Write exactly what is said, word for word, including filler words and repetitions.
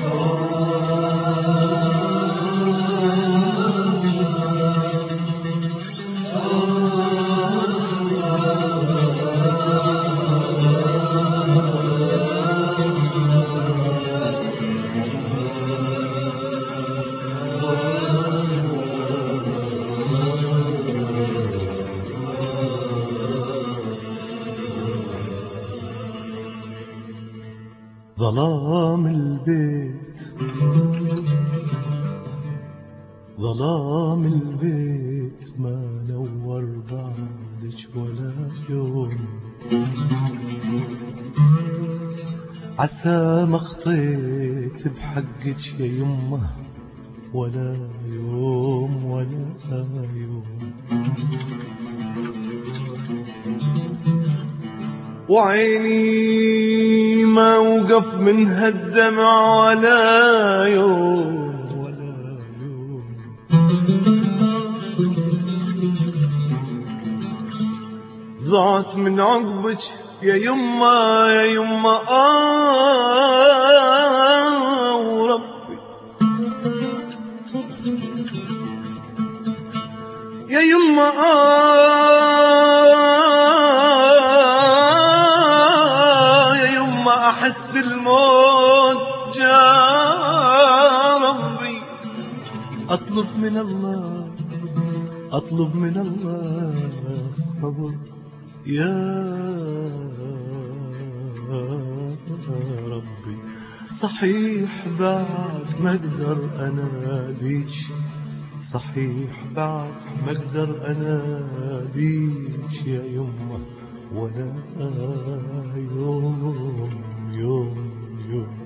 ظلام البيت ظلام البيت ما نور بعدك ولا يوم، عسى ما خطيت بحقك يا يمه ولا يوم ولا يوم، وعيني ما وقف منها الدمع ولا يوم ولا يوم، ضعت من عقبك يا يما يا يما آه وربي يا يما آه يا يما أحس الموت جاء ربي، أطلب من الله أطلب من الله الصبر يا ربي، صحيح بعد ما اقدر اناديك، صحيح بعد ما اقدر اناديك يا يمه ولا يوم يوم يوم